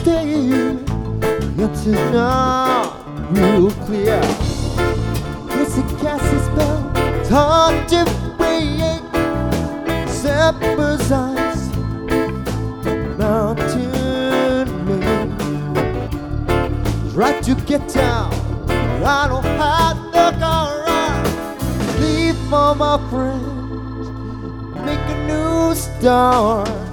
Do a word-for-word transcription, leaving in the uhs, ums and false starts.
day, it's not real clear. It's a cast spell, it's hard to break. Separates us, mountain lake. Try to get down, I don't have the courage. Leave all my friends, make a new start.